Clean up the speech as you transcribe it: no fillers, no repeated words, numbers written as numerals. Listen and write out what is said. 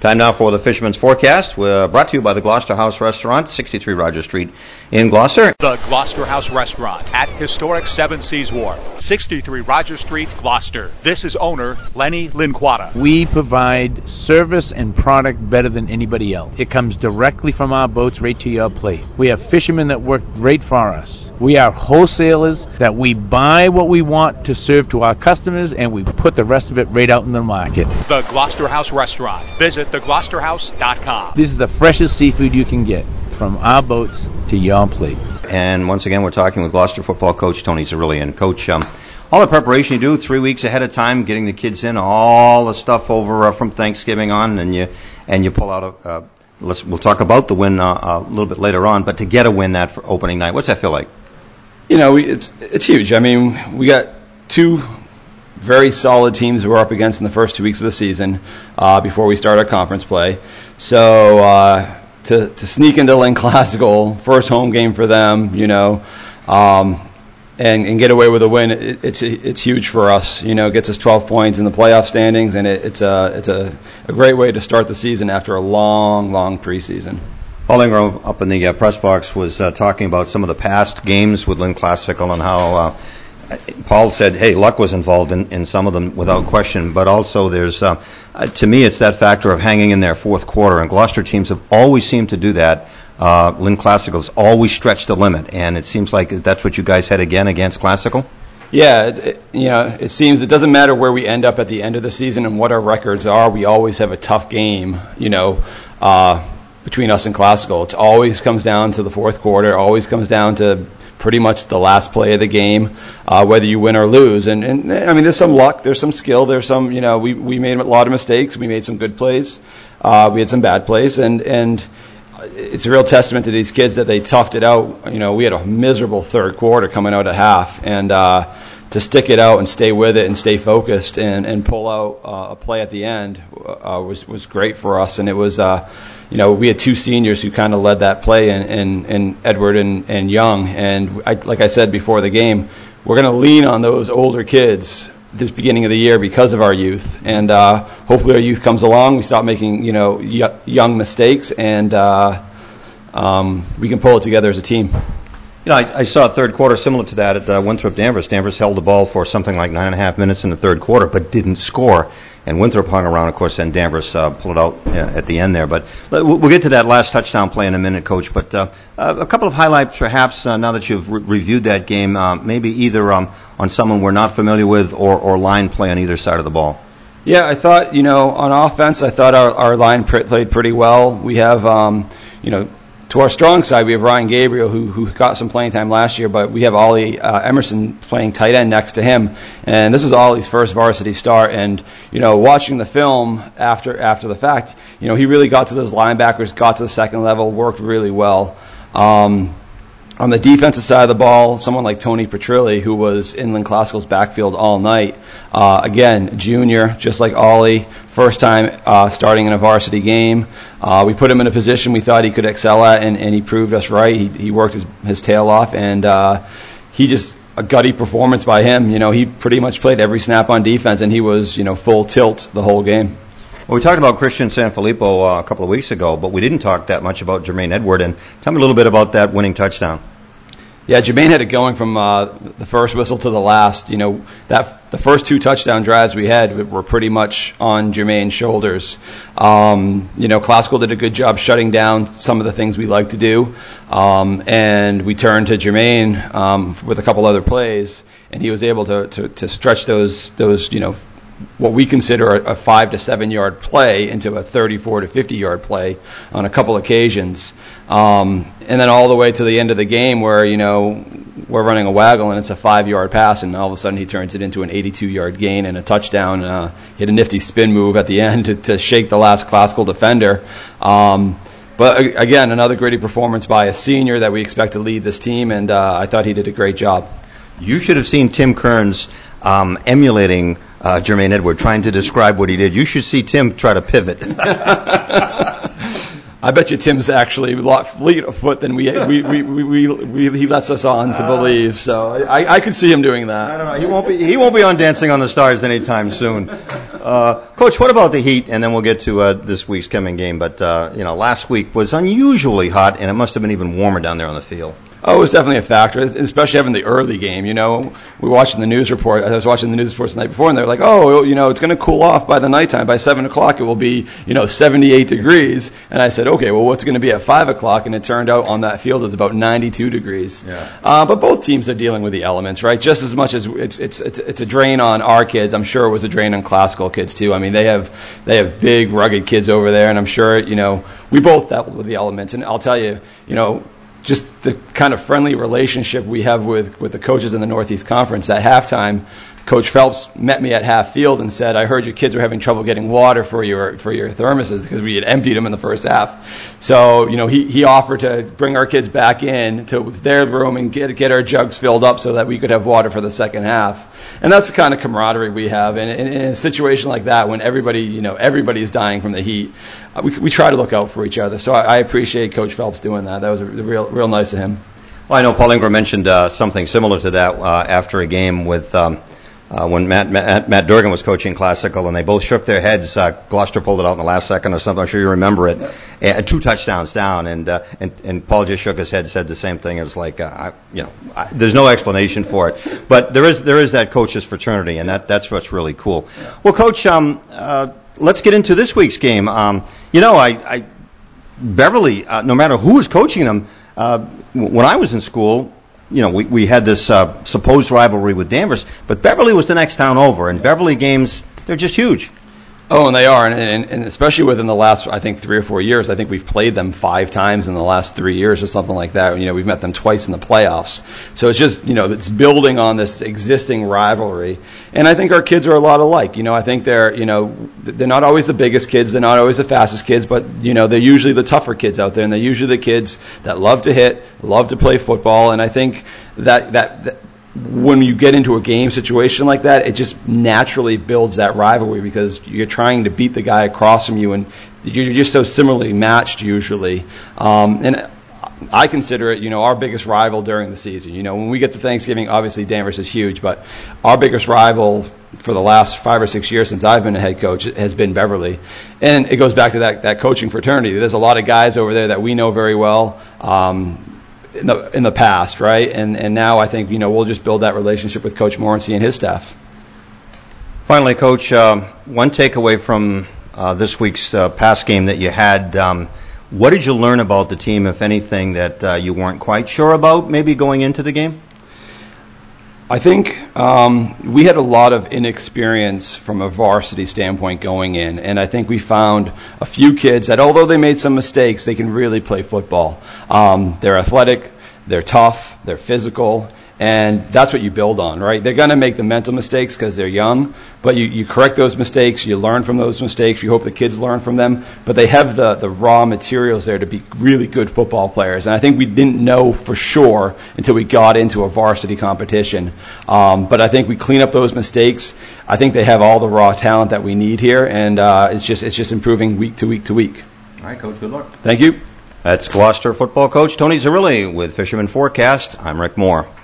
Time now for the Fisherman's Forecast. We're brought to you by the Gloucester House Restaurant, 63 Rogers Street in Gloucester. The Gloucester House Restaurant at historic Seven Seas Wharf, 63 Rogers Street, Gloucester. This is owner Lenny Linquata. We provide service and product better than anybody else. It comes directly from our boats right to your plate. We have fishermen that work great for us. We are wholesalers that we buy what we want to serve to our customers, and we put the rest of it right out in the market. The Gloucester House Restaurant. Visit thegloucesterhouse.com. This is the freshest seafood you can get, from our boats to your plate. And once again, we're talking with Gloucester football coach Tony Zerillian. Coach, all the preparation you do 3 weeks ahead of time, getting the kids in, all the stuff over from Thanksgiving on, and you pull out we'll talk about the win a little bit later on, but to get a win that for opening night, what's that feel like? You know, it's huge. I mean, we got two very solid teams we're up against in the first 2 weeks of the season before we start our conference play. So to sneak into Lynn Classical, first home game for them, you know, and get away with a win, it's huge for us. You know, it gets us 12 points in the playoff standings, and it's a great way to start the season after a long preseason. Paul Ingram up in the press box was talking about some of the past games with Lynn Classical and how Paul said, hey, luck was involved in some of them without question, but also there's, to me, it's that factor of hanging in there fourth quarter, and Gloucester teams have always seemed to do that. Lynn Classical's always stretched the limit, and it seems like that's what you guys had again against Classical? Yeah, it seems it doesn't matter where we end up at the end of the season and what our records are, we always have a tough game, between us and Classical. It always comes down to the fourth quarter, always comes down to pretty much the last play of the game, whether you win or lose. And I mean, there's some luck, there's some skill, there's some, we made a lot of mistakes, we made some good plays, we had some bad plays, and it's a real testament to these kids that they toughed it out. We had a miserable third quarter coming out at half, and to stick it out and stay with it and stay focused and pull out a play at the end was great for us. And it was, we had two seniors who kind of led that play, in Edward and Young. And like I said before the game, we're going to lean on those older kids this beginning of the year because of our youth. And hopefully our youth comes along, we stop making, young mistakes, and we can pull it together as a team. I saw a third quarter similar to that at Winthrop Danvers. Danvers held the ball for something like 9.5 minutes in the third quarter, but didn't score. And Winthrop hung around, of course, and Danvers pulled it out at the end there. But we'll get to that last touchdown play in a minute, Coach. But a couple of highlights, perhaps, now that you've reviewed that game, maybe either on someone we're not familiar with or line play on either side of the ball. Yeah, I thought, on offense, I thought our line played pretty well. We have, to our strong side, we have Ryan Gabriel, who got some playing time last year, but we have Ollie Emerson playing tight end next to him. And this was Ollie's first varsity start. And, watching the film after the fact, he really got to those linebackers, got to the second level, worked really well. On the defensive side of the ball, someone like Tony Petrilli, who was in Lynn Classical's backfield all night, again, junior, just like Ollie, first time starting in a varsity game. We put him in a position we thought he could excel at, and he proved us right. He worked his tail off, and he just a gutty performance by him. He pretty much played every snap on defense, and he was full tilt the whole game. Well, we talked about Christian Sanfilippo a couple of weeks ago, but we didn't talk that much about Jermaine Edward. And tell me a little bit about that winning touchdown. Yeah, Jermaine had it going from the first whistle to the last. The first two touchdown drives we had were pretty much on Jermaine's shoulders. Classical did a good job shutting down some of the things we like to do, and we turned to Jermaine with a couple other plays, and he was able to stretch those what we consider a 5 to 7 yard play into a 34 to 50 yard play on a couple occasions. And then all the way to the end of the game where, we're running a waggle and it's a 5 yard pass, and all of a sudden he turns it into an 82 yard gain and a touchdown. He had a nifty spin move at the end to shake the last Classical defender. But again, another gritty performance by a senior that we expect to lead this team, and I thought he did a great job. You should have seen Tim Kearns emulating Jermaine Edward, trying to describe what he did. You should see Tim try to pivot. I bet you Tim's actually a lot fleet of foot than he lets us on to believe. So I could see him doing that. I don't know. He won't be on Dancing on the Stars anytime soon. Coach, what about the heat? And then we'll get to this week's coming game. But last week was unusually hot, and it must have been even warmer down there on the field. Oh, it was definitely a factor, especially having the early game. We were watching the news report. I was watching the news reports the night before, and they were like, it's going to cool off by the nighttime. By 7 o'clock, it will be, 78 degrees. And I said, okay, well, what's going to be at 5 o'clock? And it turned out on that field it was about 92 degrees. Yeah. But both teams are dealing with the elements, right? Just as much as it's a drain on our kids, I'm sure it was a drain on classical kids too. I mean, they have big, rugged kids over there, and I'm sure, we both dealt with the elements. And I'll tell you, just the kind of friendly relationship we have with the coaches in the Northeast Conference. At halftime, Coach Phelps met me at half field and said, I heard your kids were having trouble getting water for your thermoses because we had emptied them in the first half. So, he offered to bring our kids back in to their room and get our jugs filled up so that we could have water for the second half. And that's the kind of camaraderie we have. And in a situation like that, when everybody's dying from the heat, we try to look out for each other. So I appreciate Coach Phelps doing that. That was real nice of him. Well, I know Paul Ingram mentioned something similar to that after a game with when Matt Durgan was coaching Classical, and they both shook their heads. Gloucester pulled it out in the last second or something. I'm sure you remember it. 2 touchdowns down, and Paul just shook his head, said the same thing. It was like, there's no explanation for it, but there is that coaches fraternity, and that's what's really cool. Well, Coach, let's get into this week's game. Beverly, no matter who was coaching them, when I was in school, we had this supposed rivalry with Danvers, but Beverly was the next town over, and Beverly games, they're just huge. Oh, and they are, and especially within the last, I think, 3 or 4 years. I think we've played them 5 times in the last 3 years or something like that. We've met them twice in the playoffs. So it's just, it's building on this existing rivalry. And I think our kids are a lot alike. I think they're not always the biggest kids, they're not always the fastest kids, but, they're usually the tougher kids out there, and they're usually the kids that love to hit, love to play football, and I think that when you get into a game situation like that, it just naturally builds that rivalry because you're trying to beat the guy across from you, and you're just so similarly matched usually. And I consider it, our biggest rival during the season. When we get to Thanksgiving, obviously Danvers is huge, but our biggest rival for the last 5 or 6 years since I've been a head coach has been Beverly. And it goes back to that coaching fraternity. There's a lot of guys over there that we know very well. In the past, right? And now I think, we'll just build that relationship with Coach Morency and his staff. Finally, Coach, one takeaway from this week's past game that you had, what did you learn about the team, if anything, that you weren't quite sure about maybe going into the game? I think we had a lot of inexperience from a varsity standpoint going in, and I think we found a few kids that, although they made some mistakes, they can really play football. They're athletic, they're tough, they're physical, and that's what you build on, right? They're going to make the mental mistakes because they're young, but you correct those mistakes, you learn from those mistakes, you hope the kids learn from them, but they have the raw materials there to be really good football players. And I think we didn't know for sure until we got into a varsity competition. But I think we clean up those mistakes. I think they have all the raw talent that we need here, and it's just improving week to week to week. All right, Coach, good luck. Thank you. That's Gloucester football coach Tony Zerilli with Fisherman Forecast. I'm Rick Moore.